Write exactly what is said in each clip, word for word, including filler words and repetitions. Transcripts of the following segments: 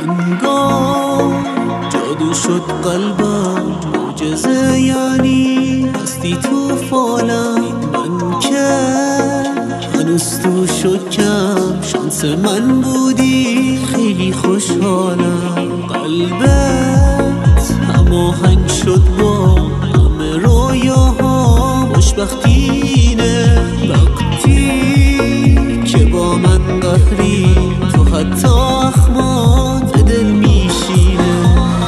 انگار جادو شد قلبم، معجزه یعنی هستی تو فالم. من که هنوز تو شکم، شانس من بودی خیلی خوشحالم. قلبت هماهنگ شد با همه رویاها، خوشبختی اینه وقتی که با من قهری، تو حتی اخمات به دل میشینه.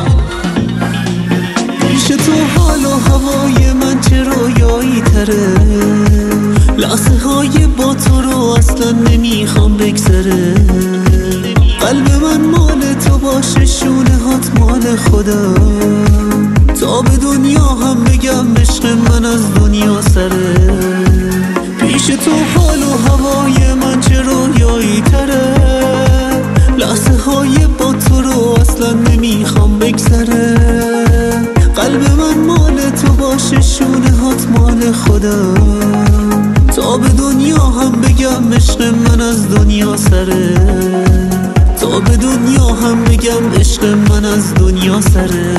پیش تو حال و هوای من چه رویایی تره، لحظه های با تو رو اصلا نمیخوام بگذره. قلب من مال تو باشه، شونه هات مال خودم، تا به دنیا هم بگم عشق من از دنیا سره. پیش تو حال و هوای من چه رویایی تره، لحظه های با تو رو اصلا نمیخوام بگذره. قلب من مال تو باشه، شونه هات مال خودم، تا به دنیا هم بگم عشق من از دنیا سره. تا به دنیا هم بگم عشق من از دنیا سره.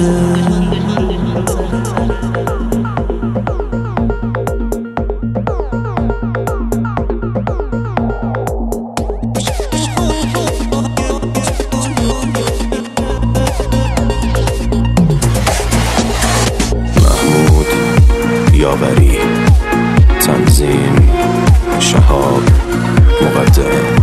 محمود یاوری، تنظیم شهاب مقدم.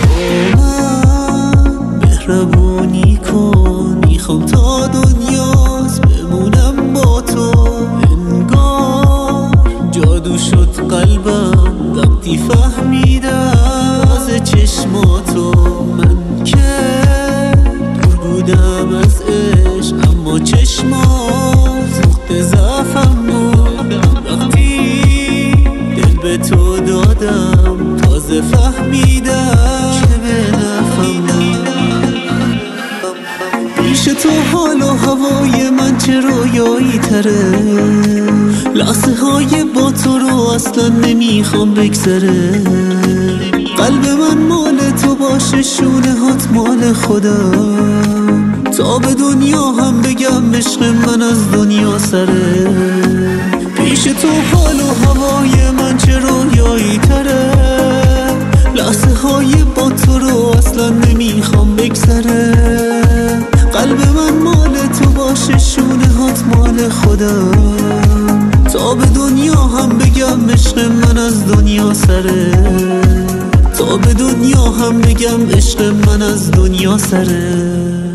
مهربونی کن، میخوام تا دنیاست بمونم با تو. انگار جادو شد قلبم وقتی فهمیدم از چشماتو. من که دور بودم از عشق، اما چشمات نقطه ضعفم بود. وقتی دل به تو دادم تازه فهمیدم که به نفعم. پیش تو حال و هوای من چه رویایی تره، لحظه های با تو رو اصلا نمیخوام بگذره. قلب من مال تو باشه، شونه هات مال خودم، تا به دنیا هم بگم عشق من از دنیا سره. پیش تو حال و هوای من چه رویایی تره، لحظه های با تو رو اصلا نمیخوام بگذره. قلب من مال تو باشه، شونه هات مال خودم، تا به دنیا هم بگم عشق من از دنیا سره. تا به دنیا هم بگم عشق من از دنیا سره.